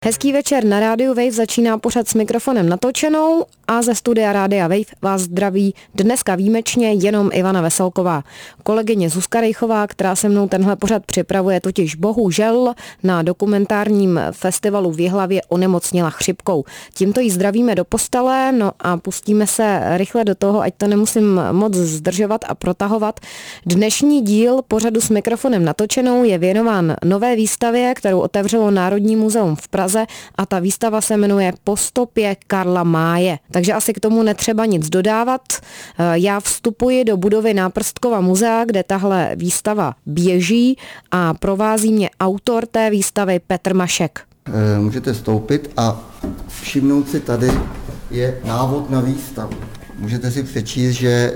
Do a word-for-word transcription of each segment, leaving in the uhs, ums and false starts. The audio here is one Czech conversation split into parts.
Hezký večer, na rádiu Wave začíná pořad s mikrofonem natočenou a ze studia Rádia Wave vás zdraví dneska výjimečně jenom Ivana Veselková. Kolegyně Zuzka Rejchová, která se mnou tenhle pořad připravuje, totiž bohužel na dokumentárním festivalu v Jihlavě onemocněla chřipkou. Tímto jí zdravíme do postele, no a pustíme se rychle do toho, ať to nemusím moc zdržovat a protahovat. Dnešní díl pořadu s mikrofonem natočenou je věnován nové výstavě, kterou otevřelo Národní muzeum v Praze, a ta výstava se jmenuje Po stopě Karla Maye. Takže asi k tomu netřeba nic dodávat. Já vstupuji do budovy Náprstkova muzea, kde tahle výstava běží a provází mě autor té výstavy Petr Mašek. Můžete vstoupit a všimnout si, tady je návod na výstavu. Můžete si přečíst, že e,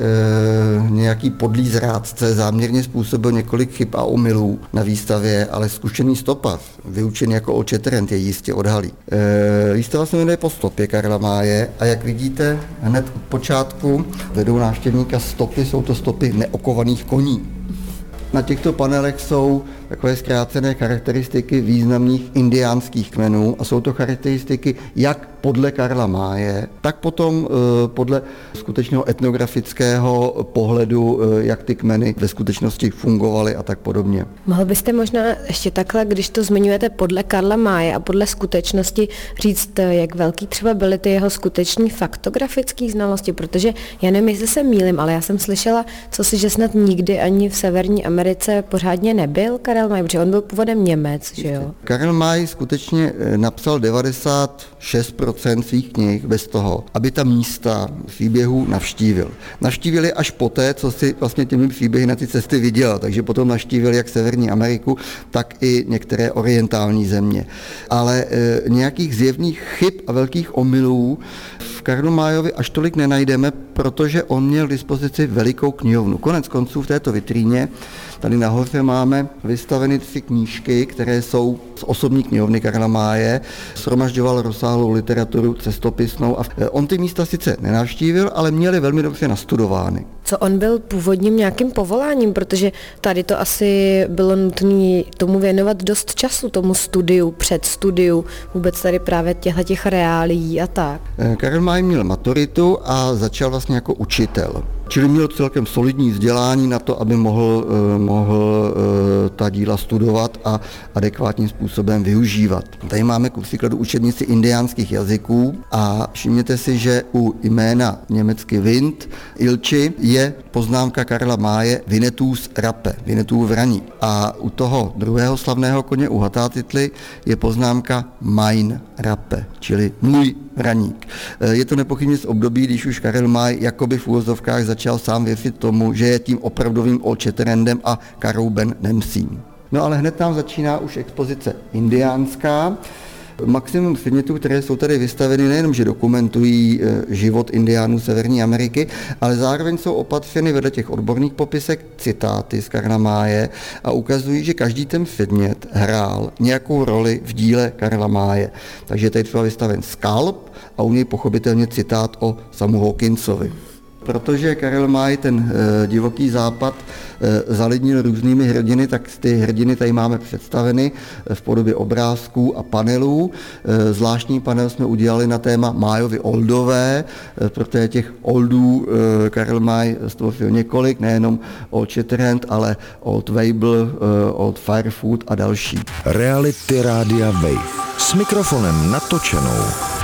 nějaký podlý zrádce záměrně způsobil několik chyb a omylů na výstavě, ale zkušený stopař, vyučený jako Old Shatterhand, je jistě odhalí. E, výstava se jmenuje Po stopě Karla Maye a jak vidíte, hned od počátku vedou návštěvníka stopy, jsou to stopy neokovaných koní. Na těchto panelech jsou takové zkrácené charakteristiky významných indiánských kmenů a jsou to charakteristiky jak podle Karla Maye, tak potom e, podle skutečného etnografického pohledu, e, jak ty kmeny ve skutečnosti fungovaly a tak podobně. Mohl byste možná ještě takhle, když to zmiňujete podle Karla Maye a podle skutečnosti, říct, jak velký třeba byly ty jeho skuteční faktografické znalosti, protože já nevím, jestli se mýlim, ale já jsem slyšela, co si, že snad nikdy ani v Severní Americe pořádně nebyl Karel Maye, protože on byl původem Němec, že jo? Karel Maye skutečně napsal devadesát šest procent svých knih bez toho, aby ta místa příběhů navštívil. Navštívili až poté, co si vlastně těmi příběhy na ty cesty viděl, takže potom navštívil jak Severní Ameriku, tak i některé orientální země. Ale e, nějakých zjevných chyb a velkých omylů v Karlu Mayovi až tolik nenajdeme, protože on měl k dispozici velikou knihovnu. Konec konců v této vitríně tady nahoře máme vystaveny tři knížky, které jsou z osobní knihovny Karla Maye. Shromažďoval rozsáhlou literaturu cestopisnou a on ty místa sice nenavštívil, ale měli velmi dobře nastudovány. Co on byl původním nějakým povoláním, protože tady to asi bylo nutné tomu věnovat dost času, tomu studiu, předstudiu, vůbec tady právě těchto reálií a tak. Karel Maye měl maturitu a začal vlastně jako učitel. Čili měl celkem solidní vzdělání na to, aby mohl, mohl ta díla studovat a adekvátním způsobem využívat. Tady máme ku příkladu učebnici indiánských jazyků a všimněte si, že u jména německy Wind, Ilči, je poznámka Karla Maye Vinetus Rappe, Vinetův vraník. A u toho druhého slavného koně, u Hatatitly, je poznámka Mein Rappe, čili můj vraník. Je to nepochybně z období, když už Karel Maye jakoby v úvozovkách začal sám věřit tomu, že je tím opravdovým Old Shatterhandem a Karou Ben Nemsím. No ale hned tam začíná už expozice indiánská. Maximum předmětů, které jsou tady vystaveny, nejenom, že dokumentují život indiánů Severní Ameriky, ale zároveň jsou opatřeny vedle těch odborných popisek citáty z Karla Maye a ukazují, že každý ten předmět hrál nějakou roli v díle Karla Maye. Takže tady třeba vystaven skalp a u něj pochopitelně citát o Samu Hawkinsovi. Protože Karel Maye ten e, divoký západ e, zalidnil různými hrdiny, tak ty hrdiny tady máme představeny v podobě obrázků a panelů. E, zvláštní panel jsme udělali na téma Mayovy oldové, e, protože těch oldů e, Karel Maye stvořil několik, nejenom Old Shatterhand, ale Old Weibel, e, Old Firefoot a další. Reality Rádia Wave s mikrofonem natočenou.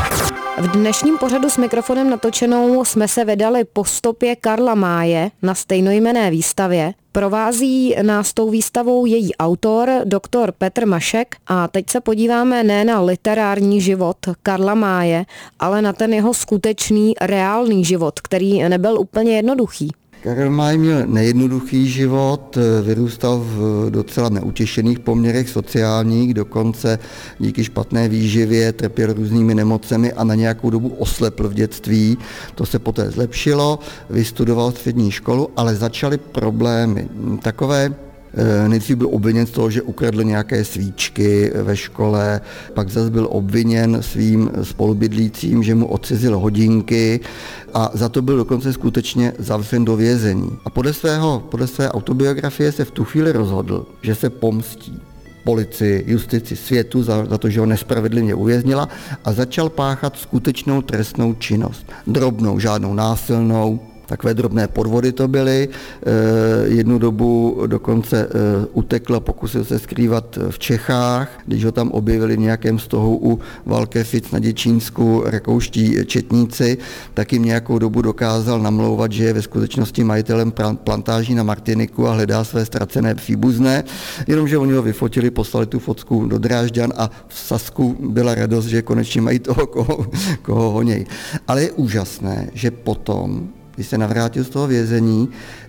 V dnešním pořadu s mikrofonem natočenou jsme se vydali po stopě Karla Maye na stejnojmenné výstavě. Provází nás tou výstavou její autor, doktor Petr Mašek, a teď se podíváme ne na literární život Karla Maye, ale na ten jeho skutečný, reálný život, který nebyl úplně jednoduchý. Karel Maye měl nejednoduchý život, vyrůstal v docela neutěšených poměrech sociálních, dokonce díky špatné výživě trpěl různými nemocemi a na nějakou dobu oslepl v dětství. To se poté zlepšilo, vystudoval střední školu, ale začaly problémy. Takové Nejdřív byl obviněn z toho, že ukradl nějaké svíčky ve škole, pak zase byl obviněn svým spolubydlícím, že mu odcizil hodinky a za to byl dokonce skutečně zavřen do vězení. A podle svého, podle své autobiografie se v tu chvíli rozhodl, že se pomstí. policii, justici světu za, za to, že ho nespravedlivě uvěznila a začal páchat skutečnou trestnou činnost. Drobnou, žádnou násilnou, takové drobné podvody to byly. Jednu dobu dokonce utekl a pokusil se skrývat v Čechách, když ho tam objevili v nějakém stohu u Valkefic na Děčínsku rakouští četníci, tak jim nějakou dobu dokázal namlouvat, že je ve skutečnosti majitelem plantáží na Martiniku a hledá své ztracené příbuzné, jenomže oni ho vyfotili, poslali tu fotku do Drážďan a v Sasku byla radost, že konečně mají toho, koho, koho honěj. Ale je úžasné, že potom, když se navrátil z toho vězení,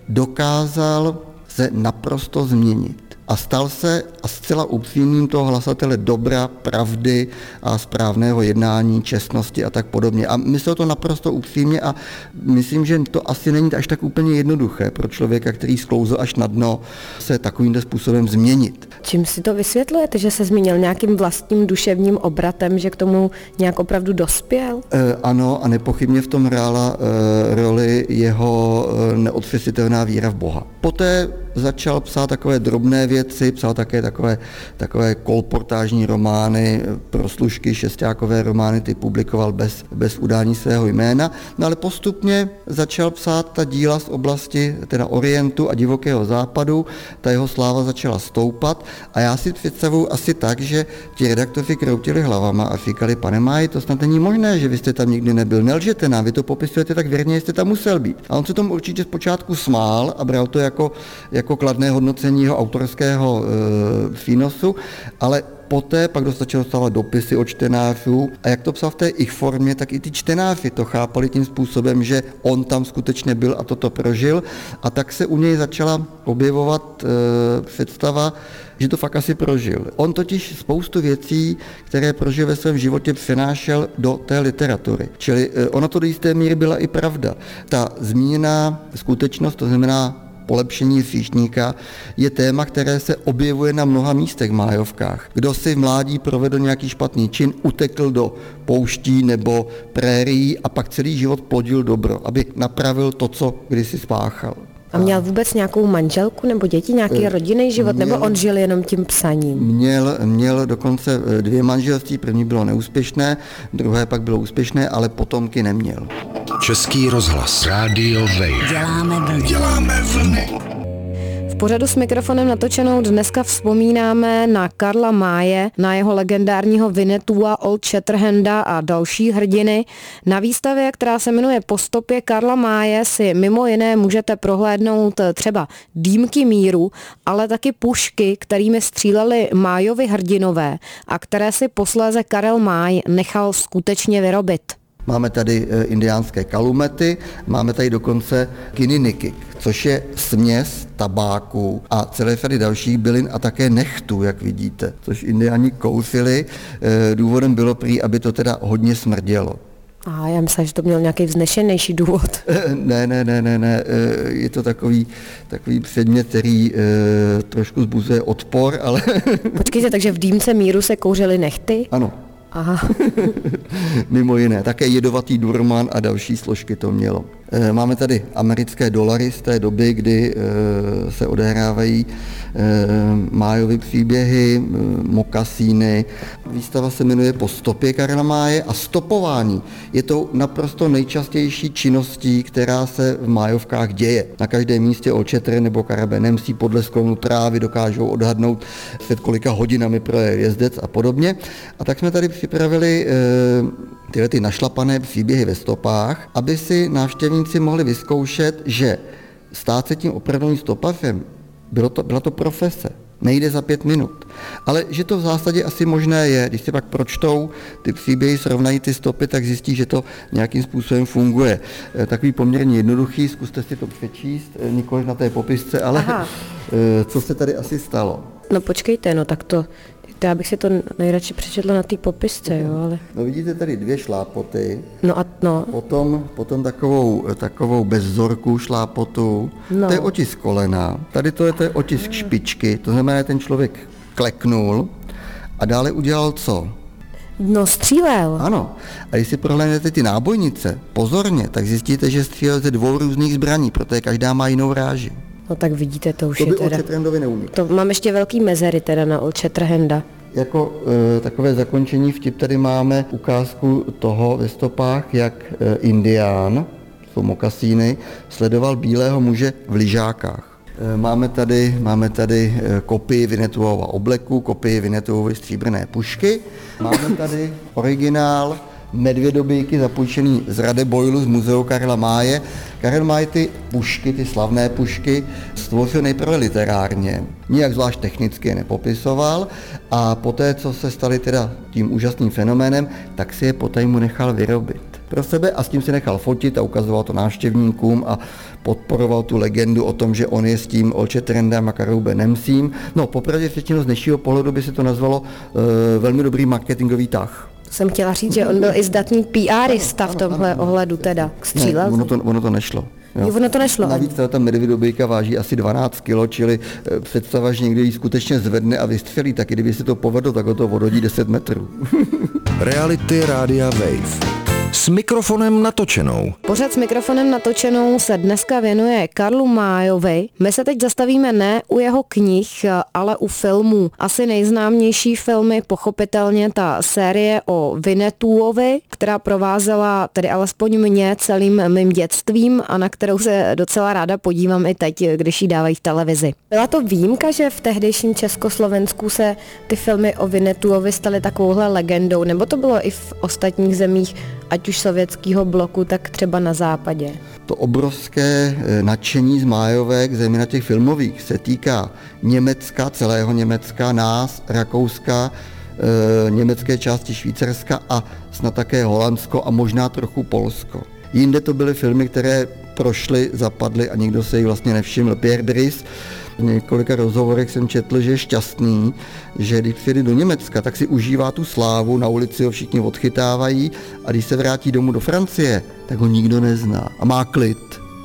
dokázal se naprosto změnit. A stal se a zcela upřímným toho hlasatele dobra, pravdy a správného jednání, čestnosti a tak podobně. A myslel to naprosto upřímně a myslím, že to asi není až tak úplně jednoduché pro člověka, který sklouzl až na dno, se takovýmto způsobem změnit. Čím si to vysvětlujete, že se zmínil nějakým vlastním duševním obratem, že k tomu nějak opravdu dospěl? E, ano, a nepochybně v tom hrála e, roli jeho e, neotřesitelná víra v Boha. Poté začal psát takové drobné věci, psal také takové, takové kolportážní romány, proslužky, šestákové romány, ty publikoval bez, bez udání svého jména, no ale postupně začal psát ta díla z oblasti teda Orientu a divokého západu, ta jeho sláva začala stoupat a já si představuji asi tak, že ti redaktoři kroutili hlavama a říkali, pane Máji, to snad není možné, že vy jste tam nikdy nebyl, nelžete nám, vy to popisujete tak věrně, jste tam musel být. A on se tomu určitě zpočátku smál a bral to jako, jako kladné hodnocení jeho autorského e, přínosu, ale poté pak začal dostávat dopisy od čtenářů a jak to psal v té ich formě, tak i ty čtenáři to chápali tím způsobem, že on tam skutečně byl a toto prožil a tak se u něj začala objevovat e, představa, že to fakt asi prožil. On totiž spoustu věcí, které prožil ve svém životě, přenášel do té literatury. Čili e, ona to do jisté míry byla i pravda. Ta zmíněná skutečnost, to znamená polepšení říšníka, je téma, které se objevuje na mnoha místech v Májovkách. Kdo si v mládí provedl nějaký špatný čin, utekl do pouští nebo prérií a pak celý život plodil dobro, aby napravil to, co kdysi spáchal. A měl vůbec nějakou manželku nebo děti, nějaký rodinný život, měl, nebo on žil jenom tím psaním? Měl, měl dokonce dvě manželství, první bylo neúspěšné, druhé pak bylo úspěšné, ale potomky neměl. Český rozhlas. Rádio Wave. Děláme vlny. Děláme vlny. V pořadu s mikrofonem natočenou dneska vzpomínáme na Karla Maye, na jeho legendárního Winnetua, Old Shatterhanda a další hrdiny. Na výstavě, která se jmenuje Po stopě Karla Maye, si mimo jiné můžete prohlédnout třeba dýmky míru, ale taky pušky, kterými stříleli Mayovi hrdinové a které si posléze Karel May nechal skutečně vyrobit. Máme tady indiánské kalumety, máme tady dokonce kininiky, což je směs tabáku a celé řady dalších bylin a také nechtů, jak vidíte, což indiáni kouřili. Důvodem bylo prý, aby to teda hodně smrdělo. A já myslím, že to měl nějaký vznešenější důvod. Ne, ne, ne, ne, ne, je to takový, takový předmět, který e, trošku zbuzuje odpor, ale... Počkejte, takže v dýmce míru se kouřily nechty? Ano. Aha. Mimo jiné, také jedovatý durman a další složky to mělo. Máme tady americké dolary z té doby, kdy se odehrávají Mayovy příběhy, mokasíny. Výstava se jmenuje Po stopě Karla Maye a stopování je to naprosto nejčastější činností, která se v Mayovkách děje. Na každém místě Old Shatter nebo Karabenemsí podle sklonu trávy dokážou odhadnout, před kolika hodinami proje jezdec a podobně. A tak jsme tady připravili tyhle ty našlapané příběhy ve stopách, aby si návštěvníci mohli vyzkoušet, že stát se tím opravdovým stopařem, bylo to, byla to profese, nejde za pět minut. Ale že to v zásadě asi možné je, když si pak pročtou ty příběhy, srovnají ty stopy, tak zjistí, že to nějakým způsobem funguje. Takový poměrně jednoduchý, zkuste si to přečíst, nikoliv na té popisce, ale aha, co se tady asi stalo. No počkejte, no tak to... Já bych si to nejradši přečetla na té popisce, jo, ale... No vidíte tady dvě šlápoty, no a no. potom, potom takovou, takovou bezzorku šlápotu, no. To je otisk kolena, tady to je, to je otisk špičky, to znamená, že ten člověk kleknul a dále udělal co? No střílel. Ano, a když si prohlédnete ty nábojnice pozorně, tak zjistíte, že střílel ze dvou různých zbraní, protože každá má jinou ráži. No tak vidíte, to už to je by teda... Olče Trendovi neuniklo. To mám ještě velký mezery teda na Olče Trhenda. Jako e, takové zakončení vtip tady máme ukázku toho ve stopách, jak e, indián, jsou mokasíny, sledoval bílého muže v lyžákách. E, máme tady, máme tady e, kopii Winnetuova obleku, kopii Winnetuovy stříbrné pušky. Máme tady originál medvědobíky zapůjčený z Radebojlu z muzeu Karla Máje. Karel Máj ty pušky, ty slavné pušky, stvořil nejprve literárně, nijak zvlášť technicky je nepopisoval a poté, co se stali teda tím úžasným fenoménem, tak si je potajmu nechal vyrobit pro sebe a s tím si nechal fotit a ukazoval to návštěvníkům a podporoval tu legendu o tom, že on je s tím Olče Trendem a Karloube Nemsím. No, popravdě řečeno z dnešního pohledu by se to nazvalo e, velmi dobrý marketingový tah. Jsem chtěla říct, že on byl i zdatný PRista v tomhle ohledu teda. Střílel. Ne, ono, to, ono to nešlo. Jo. Jo, ono to nešlo. Navíc ta medvědobíka váží asi dvanáct kilo, čili představa, že někdo ji skutečně zvedne a vystřelí, tak i kdyby se to povedlo, tak ho to odhodí deset metrů. Reality Rádia Wave. S mikrofonem natočenou. Pořad s mikrofonem natočenou se dneska věnuje Karlu Májovi. My se teď zastavíme ne u jeho knih, ale u filmů. Asi nejznámější filmy, pochopitelně ta série o Winnetuovi, která provázela tedy alespoň mě celým mým dětstvím a na kterou se docela ráda podívám i teď, když ji dávají v televizi. Byla to výjimka, že v tehdejším Československu se ty filmy o Winnetuovi staly takovouhle legendou, nebo to bylo i v ostatních zemích, ať už sovětského bloku, tak třeba na západě? To obrovské nadšení z Májovek, zejména těch filmových, se týká Německa, celého Německa, nás, Rakouska, e, německé části Švýcarska a snad také Holandsko a možná trochu Polsko. Jinde to byly filmy, které prošly, zapadly a nikdo se jich vlastně nevšiml. Pierre Brice, v několika rozhovorech jsem četl, že je šťastný, že když přijede do Německa, tak si užívá tu slávu, na ulici ho všichni odchytávají a když se vrátí domů do Francie, tak ho nikdo nezná a má klid.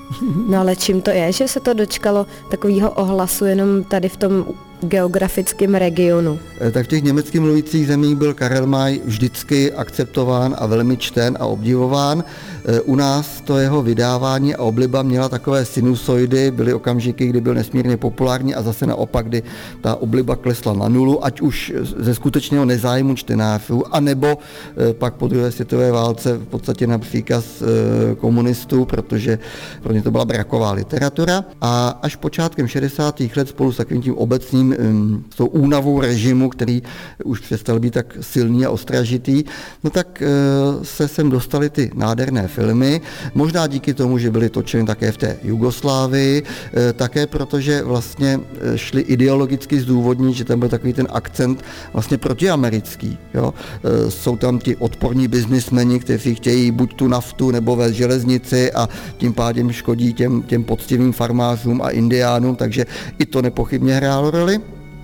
No ale čím to je, že se to dočkalo takového ohlasu jenom tady v tom geografickém regionu? Tak v těch německy mluvících zemích byl Karel May vždycky akceptován a velmi čten a obdivován. U nás to jeho vydávání a obliba měla takové sinusoidy, byly okamžiky, kdy byl nesmírně populární a zase naopak, kdy ta obliba klesla na nulu, ať už ze skutečného nezájmu čtenářů, anebo pak po druhé světové válce v podstatě na příkaz komunistů, protože pro ně to byla braková literatura. A až počátkem šedesátých let spolu s takovým tím obecným s tou únavou režimu, který už přestal být tak silný a ostražitý, no tak se sem dostaly ty nádherné filmy, možná díky tomu, že byly točeny také v té Jugoslávii, také protože vlastně šli ideologicky zdůvodnit, že tam byl takový ten akcent vlastně protiamerický. Jo? Jsou tam ti odporní biznismeni, kteří chtějí buď tu naftu nebo ve železnici a tím pádem škodí těm, těm poctivým farmářům a indiánům, takže i to nepochybně hrálo roli.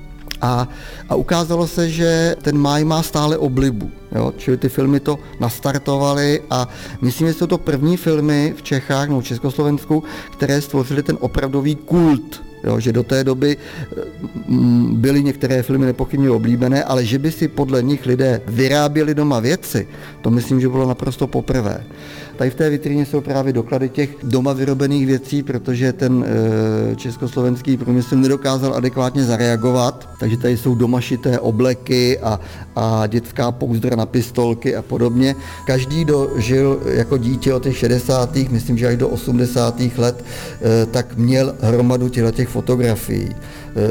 A, a ukázalo se, že ten Máj má stále oblibu, jo? Čili ty filmy to nastartovaly a myslím, že jsou to první filmy v Čechách nebo v Československu, které stvořily ten opravdový kult, jo? Že do té doby m, byly některé filmy nepochybně oblíbené, ale že by si podle nich lidé vyráběli doma věci, to myslím, že bylo naprosto poprvé. Tady v té vitríně jsou právě doklady těch doma vyrobených věcí, protože ten e, československý průmysl nedokázal adekvátně zareagovat, takže tady jsou domašité obleky a, a dětská pouzdra na pistolky a podobně. Každý, kdo žil jako dítě od těch šedesátých, myslím, že až do osmdesátých let, e, tak měl hromadu těch fotografií. E,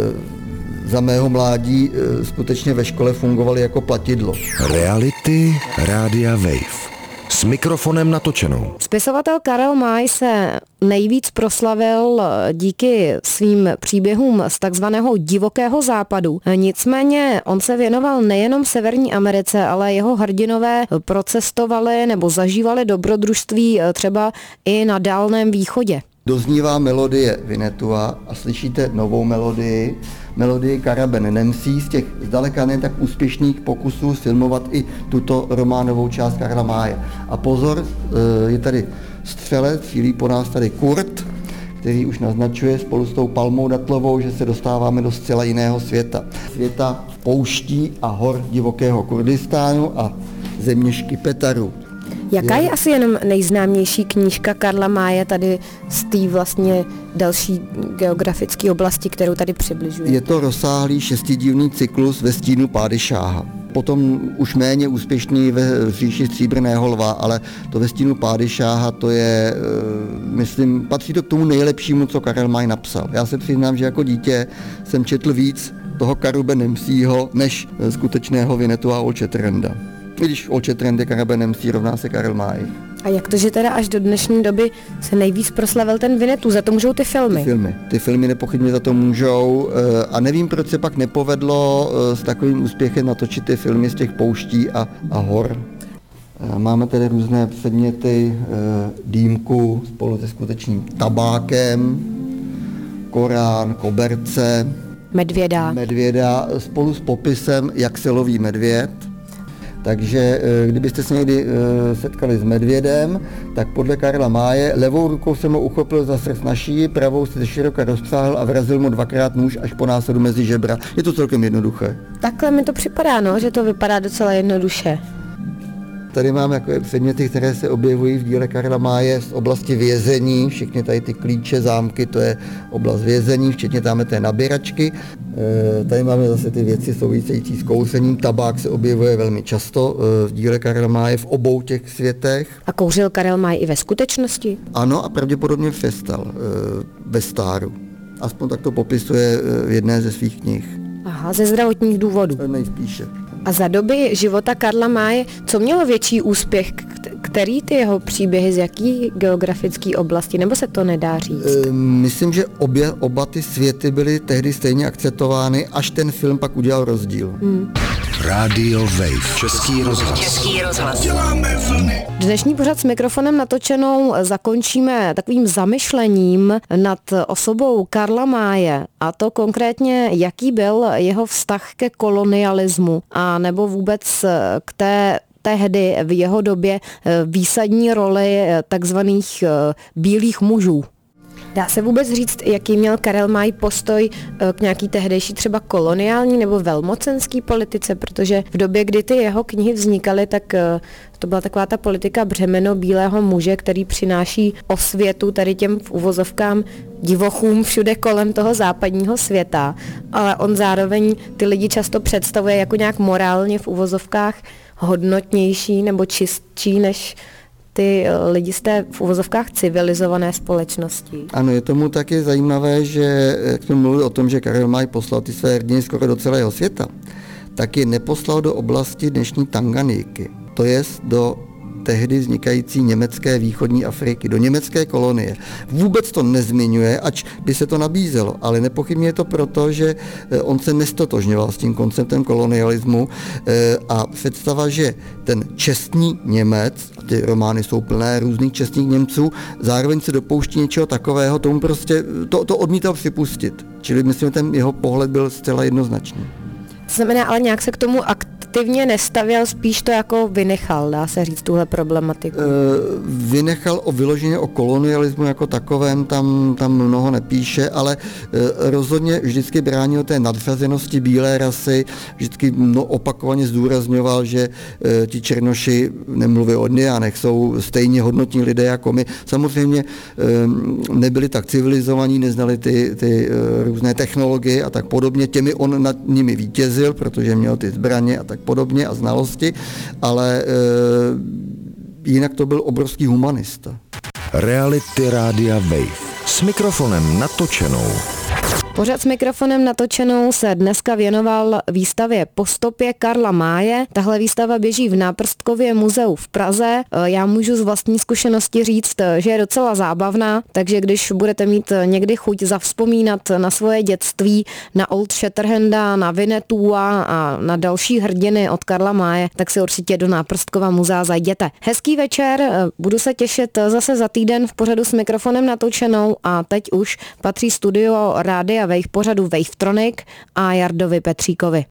za mého mládí e, skutečně ve škole fungovaly jako platidlo. Reality Rádia Wave. S mikrofonem natočenou. Spisovatel Karel Máj se nejvíc proslavil díky svým příběhům z takzvaného divokého západu. Nicméně on se věnoval nejenom Severní Americe, ale jeho hrdinové procestovali nebo zažívali dobrodružství třeba i na Dálném východě. Doznívá melodie Winnetua a slyšíte novou melodii, melodii Karaben Nemsí z těch zdaleka ne tak úspěšných pokusů filmovat i tuto románovou část Karla Máje. A pozor, je tady střelec, cílí po nás tady Kurt, který už naznačuje spolu s tou palmou datlovou, že se dostáváme do zcela jiného světa. Světa pouští a hor divokého Kurdistánu a země Škypetaru. Jaká je asi jenom nejznámější knížka Karla Maye tady z té vlastně další geografické oblasti, kterou tady přibližuje? Je to rozsáhlý šestidílný cyklus Ve stínu Pádyšáha. Potom už méně úspěšný ve říši Stříbrného lva, ale to Ve stínu Pádyšáha, to je, myslím, patří to k tomu nejlepšímu, co Karel May napsal. Já se přiznám, že jako dítě jsem četl víc toho Karube Nemsího, než skutečného Vinetu a Old Shatterhanda. Když Old Shatterhand je Karube Nemsí, rovná se Karel May. A jak to, že teda až do dnešní doby se nejvíc proslavil ten Winnetou? Za to můžou ty filmy? Ty filmy. Ty filmy nepochybně za to můžou a nevím, proč se pak nepovedlo s takovým úspěchem natočit ty filmy z těch pouští a, a hor. Máme tedy různé předměty, dýmku spolu se skutečným tabákem, Korán, koberce, medvěda. medvěda spolu s popisem, jak se loví medvěd. Takže kdybyste se někdy setkali s medvědem, tak podle Karla Maye levou rukou se mu uchopil za srst na šíji, pravou se široka rozpsáhl a vrazil mu dvakrát nůž až po následu mezi žebra. Je to celkem jednoduché. Takhle mi to připadá, no, že to vypadá docela jednoduše. Tady máme jako předměty, které se objevují v díle Karla Maye z oblasti vězení. Všechny tady ty klíče, zámky, to je oblast vězení, včetně tam té nabíračky. E, tady máme zase ty věci související s kouřením. Tabák se objevuje velmi často v díle Karla Maye v obou těch světech. A kouřil Karel May i ve skutečnosti? Ano, a pravděpodobně festal e, ve stáru. Aspoň tak to popisuje v jedné ze svých knih. Aha, ze zdravotních důvodů. Nejspíše. A za doby života Karla Maye, co mělo větší úspěch, který ty jeho příběhy z jaký geografické oblasti, nebo se to nedá říct? E, myslím, že obě, oba ty světy byly tehdy stejně akceptovány, až ten film pak udělal rozdíl. Hmm. Rádio Wave, Český rozhlas. Český rozhlas. Děláme vlny. Dnešní pořad s mikrofonem natočenou zakončíme takovým zamyšlením nad osobou Karla Maye, a to konkrétně, jaký byl jeho vztah ke kolonialismu a nebo vůbec k té tehdy v jeho době výsadní roli takzvaných bílých mužů. Dá se vůbec říct, jaký měl Karel May postoj k nějaký tehdejší třeba koloniální nebo velmocenský politice, protože v době, kdy ty jeho knihy vznikaly, tak to byla taková ta politika břemeno bílého muže, který přináší osvětu tady těm v uvozovkám divochům všude kolem toho západního světa, ale on zároveň ty lidi často představuje jako nějak morálně v uvozovkách hodnotnější nebo čistší než ty lidi z té v uvozovkách civilizované společnosti. Ano, je tomu taky zajímavé, že jak jsme mluvili o tom, že Karel May poslal ty své hrdiny skoro do celého světa, tak je neposlal do oblasti dnešní Tanganiky, to jest do tehdy vznikající německé východní Afriky, do německé kolonie. Vůbec to nezmiňuje, ač by se to nabízelo, ale nepochybně je to proto, že on se nestotožňoval s tím konceptem kolonialismu a představa, že ten čestný Němec, a ty romány jsou plné různých čestných Němců, zároveň se dopouští něčeho takového, tomu prostě to, to odmítal připustit. Čili myslím, že ten jeho pohled byl zcela jednoznačný. To znamená, ale nějak se k tomu aktivně nestavěl, spíš to jako vynechal, dá se říct, tuhle problematiku. E, vynechal o vyloženě o kolonialismu jako takovém, tam, tam mnoho nepíše, ale e, rozhodně vždycky bránil té nadřazenosti bílé rasy, vždycky no, opakovaně zdůrazňoval, že e, ti černoši, nemluví o indiánech, jsou stejně hodnotní lidé jako my. Samozřejmě e, nebyli tak civilizovaní, neznali ty, ty e, různé technologie a tak podobně, těmi on nad nimi vítězil, protože měl ty zbraně a tak podobně a znalosti, ale e, jinak to byl obrovský humanista. Reality Rádia Wave s mikrofonem natočenou. Pořad s mikrofonem natočenou se dneska věnoval výstavě Po stopě Karla Maye. Tahle výstava běží v Náprstkově muzeu v Praze. Já můžu z vlastní zkušenosti říct, že je docela zábavná, takže když budete mít někdy chuť zavzpomínat na svoje dětství, na Old Shatterhanda, na Winnetou a na další hrdiny od Karla Maye, tak si určitě do Náprstkova muzea zajděte. Hezký večer, budu se těšit zase za týden v pořadu s mikrofonem natočenou a teď už patří studio Rádia Wave pořadu Wavetronic a Jardovi Petříkovi.